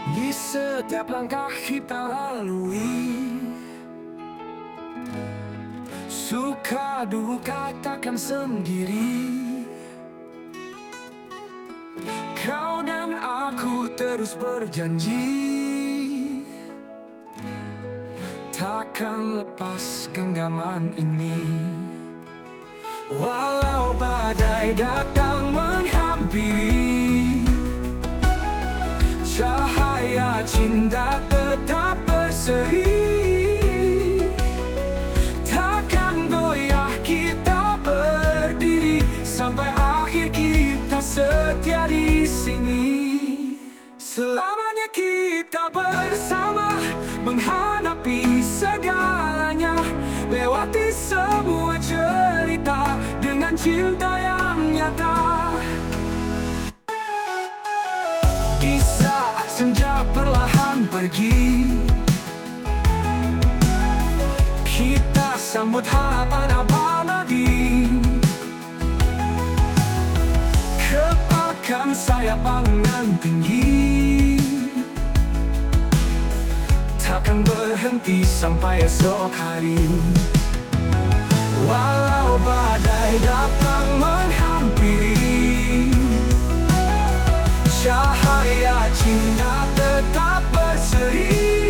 Di setiap langkah kita lalui, suka duka takkan sendiri. Kau dan aku terus berjanji, takkan lepas genggaman ini. Walau badai datang menghampiri, cahaya cinta tetap berseri. Takkan goyah kita berdiri, sampai akhir kita setia di sini. Selamanya kita bersama, menghadapi segalanya, lewati semua cerita dengan cinta yang nyata. Di saat senja perlahan pergi, kita sambut harapan abadi. Kepakan sayap angan tinggi, takkan berhenti sampai esok hari. Walau badai datang menghampiri, cahaya cinta tetap berseri.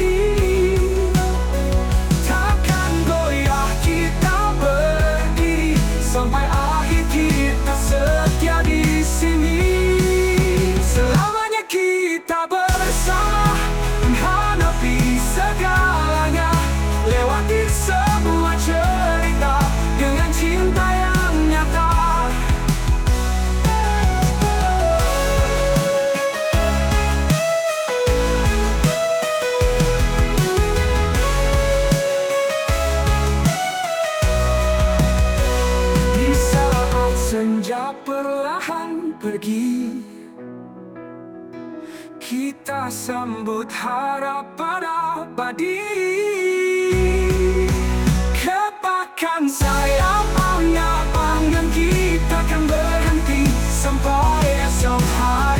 Takkan goyah kita berdiri, sampai akhir kita setia di sini. Selamanya kita bersama, menghadapi segalanya, lewati semua cerita dengan cinta yang nyata. Di saat senja perlahan pergi, kita sambut harapan abadi. Kepakan sayap angan kita kan berhenti sampai esok hari.